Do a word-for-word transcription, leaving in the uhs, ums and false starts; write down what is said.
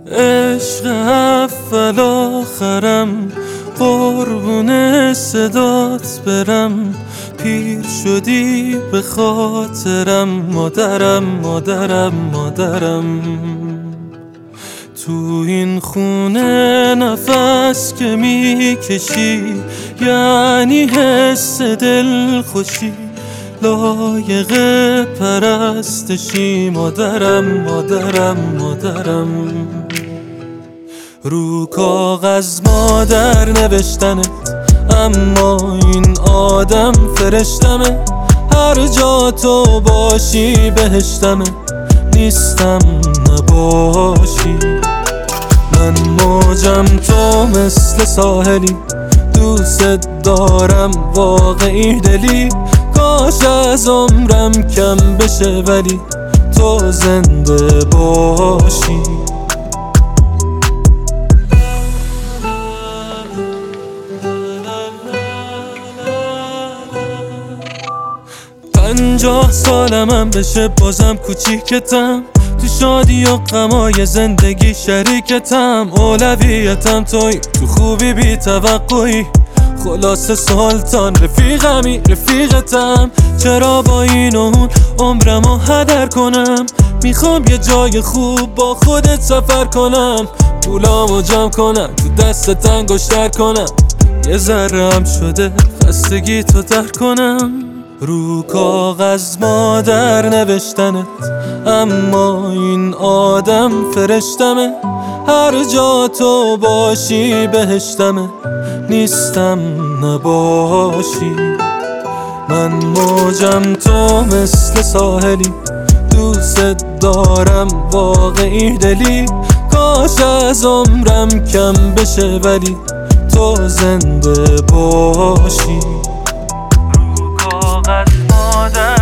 عشق اول آخرم، قربون صدات برم. پیر شدی به خاطرم، مادرم مادرم مادرم. تو این خونه نفس که میکشی یعنی حس دل خوشی، لایق پرستشی. مادرم مادرم مادرم. رو کاغذ مادر نوشتنت، اما این آدم فرشتمه. هر جا تو باشی بهشتمه، نیستم نباشی. من موجم تو مثل ساحلی، دوست دارم واقعی دلی. کاش از عمرم کم بشه ولی تو زنده باشی. پنجاه سالمم بشه بازم کوچیکتم، تو شادی و غمای زندگی شریکتم. اولویتم توی، تو خوبی بی توقعی. خلاص سلطان رفیقمی رفیقتم. چرا با این و اون عمرمو هدر کنم؟ میخوام یه جای خوب با خودت سفر کنم. پولامو جمع کنم، تو دستت انگشتر کنم. یه ذره‌ام شده خستگی تو در کنم. رو کاغذ مادر نوشتنت، اما این آدم فرشتمه. هر جا تو باشی بهشتمه، نیستم نباشی. من موجم تو مثل ساحلی، دوست دارم واقعی دلی. کاش از عمرم کم بشه ولی تو زنده باشی. رو کاغذ مادر